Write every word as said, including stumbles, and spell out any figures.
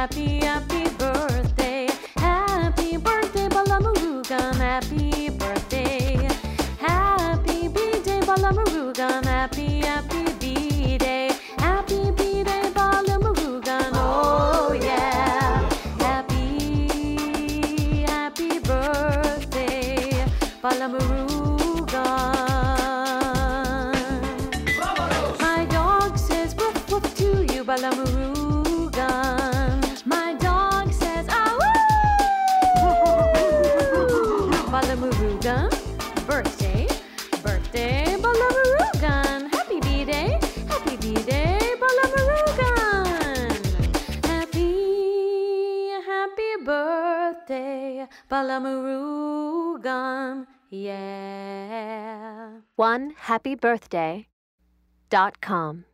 happy, happy birthday. Happy birthday, Balamurugan, happy birthday. Happy B-Day, Balamurugan, happy, happy B-Day. Happy B-Day, Balamurugan, oh yeah. Happy, happy birthday, Balamurugan. My dog says woof woof to you, Balamurugan. My dog says ah woo. Balamurugan, birthday, birthday, Balamurugan. Happy B-Day, happy B-Day, Balamurugan. Happy, happy birthday, Balamurugan, yeah. one happy birthday dot com